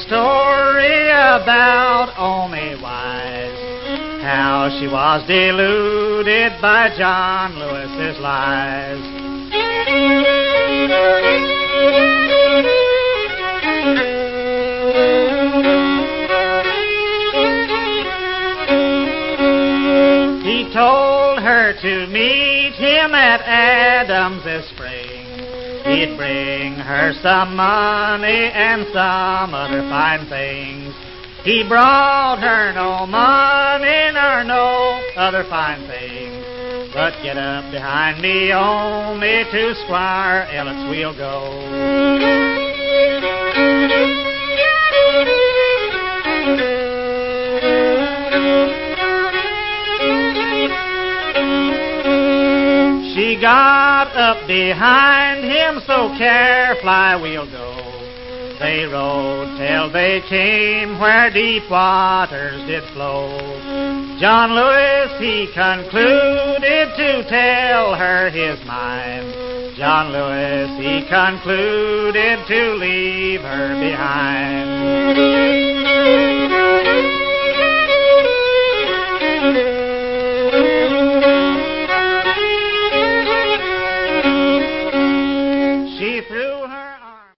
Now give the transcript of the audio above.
story about Omi Wise, how she was deluded by John Lewis's lies. He told her to meet him at Adams this spring. He'd bring her some money and some other fine things. He brought her no money nor no other fine things. But get up behind me, only to Squire Ellett's we'll go. She got up behind him, so Carefly we'll go. They rode till they came where deep waters did flow. John Lewis, he concluded to tell her his mind. John Lewis, he concluded to leave her behind.